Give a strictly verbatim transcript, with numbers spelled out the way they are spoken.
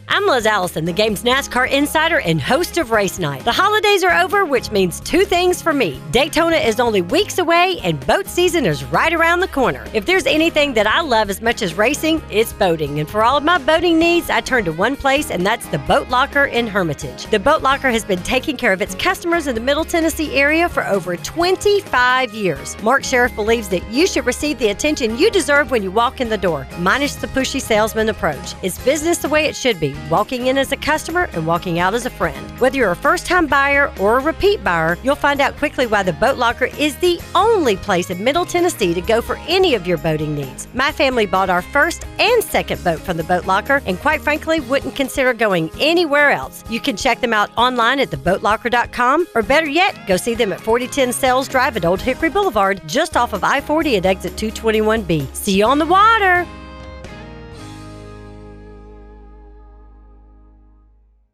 I'm Liz Allison, the game's NASCAR insider and host of Race Night. The holidays are over, which means two things for me. Daytona is only weeks away, and boat season is right around the corner. If there's anything that I love as much as racing, it's boating. And for all of my boating needs, I turn to one place, and that's the Boat Locker in Hermitage. The Boat Locker has been taking care of its customers in the Middle Tennessee area for over twenty-five years. Mark Sheriff believes that you should receive the attention you deserve when you walk in the door, minus the pushy salesman approach. It's business the way it should be, walking in as a customer and walking out as a friend. Whether you're a first-time buyer or a repeat buyer, you'll find out quickly why the Boat Locker is the only place in Middle Tennessee to go for any of your boating needs. My family bought our first and second boat from the Boat Locker, and quite frankly, wouldn't consider going anywhere else. You can check them out online at the boat locker dot com, or better yet, go see them at forty ten Sales Drive at Old Hickory Boulevard, just off of I forty at exit two twenty-one B. See you on the water!